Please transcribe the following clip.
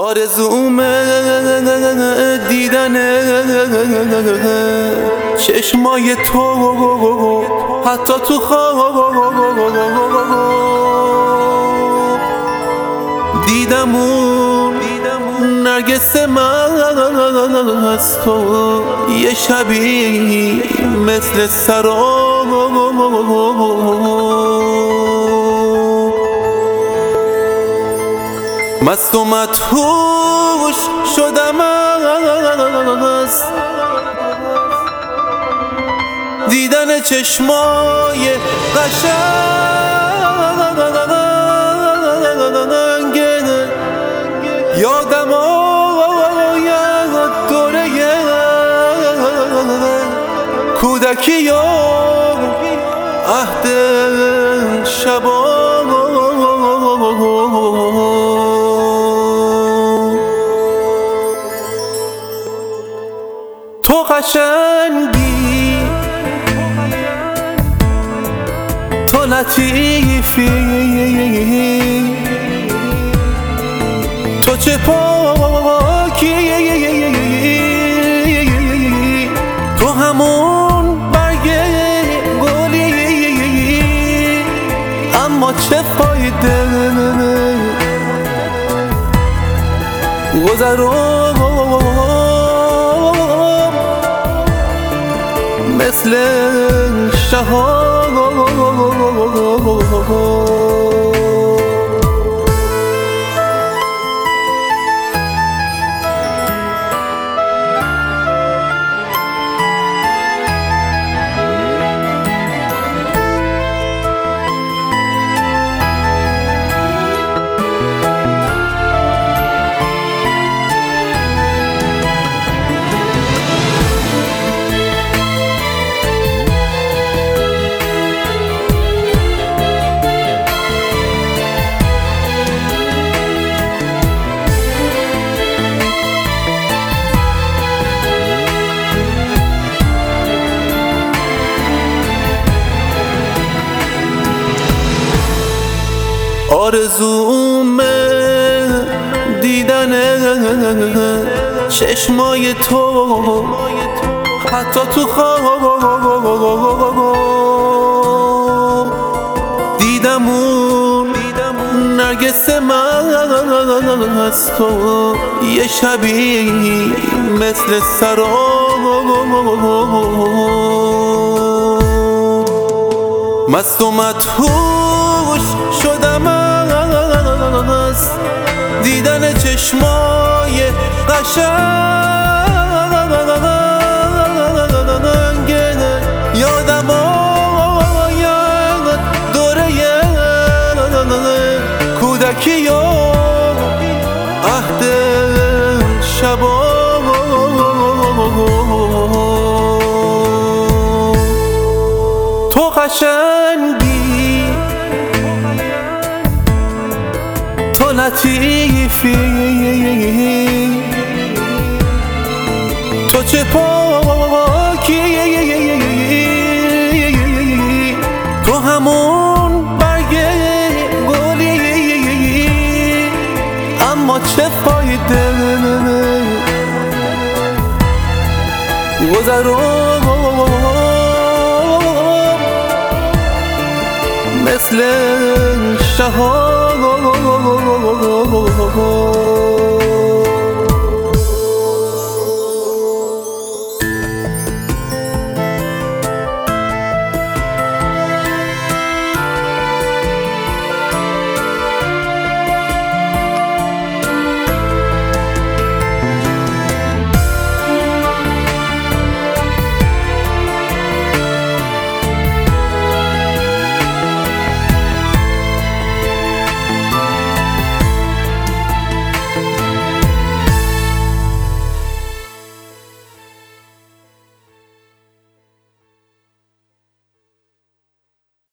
آرزومه دیدن چشمای تو حتی تو خواب دیدم اون نرگس مست و یه شبی مثل سراب مست و مدهوش شدم از دیدن چشمای قشنگ یادم آید دوره کودکی و عهد شباب تو قشنگی تو لطیفی تو چه پاکی تو همون برگ گلی اما چه فایده گذرم مثل شهاب آرزومه دیدن چشمای تو حتی تو خواب دیدم اون نرگس مست و یه شبی مثل سراب مست و مدهوش شدم از دیدن چشمای قشنگ یادم آید دوره کودکی و عهد شباب تو قشنگی تو لطیفی تو چه پاکی تو همون برگ گلی اما چه فایده گذرم مثل شهاب